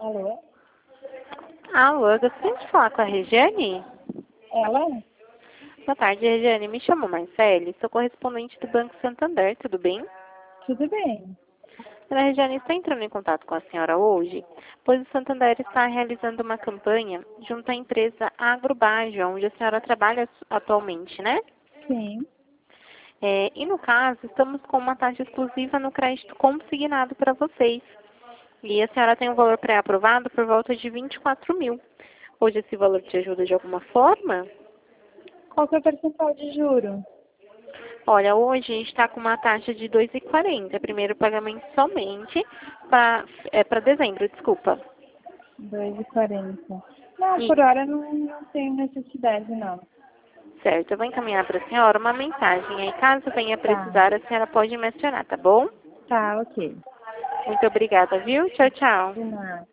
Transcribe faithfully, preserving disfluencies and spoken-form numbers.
Alô? Alô, eu gostaria de falar com a Regiane? Ela? Boa tarde, Regiane. Me chamo Marcele, sou correspondente do Banco Santander, tudo bem? Tudo bem. A Regiane está entrando em contato com a senhora hoje, pois o Santander está realizando uma campanha junto à empresa Agrobajo, onde a senhora trabalha atualmente, né? Sim. É, e no caso, estamos com uma taxa exclusiva no crédito consignado para vocês. E a senhora tem um valor pré-aprovado por volta de vinte e quatro mil. Hoje esse valor te ajuda de alguma forma? Qual que é o percentual de juro? Olha, hoje a gente está com uma taxa de dois vírgula quarenta. Primeiro pagamento somente para é, para dezembro, desculpa. dois e quarenta. Não, por E, hora não, não tenho necessidade, não. certo, eu vou encaminhar para a senhora uma mensagem. Aí, caso venha Tá. precisar, a senhora pode me acionar, tá bom? Tá, ok. Muito obrigada, viu? Tchau, tchau. De nada.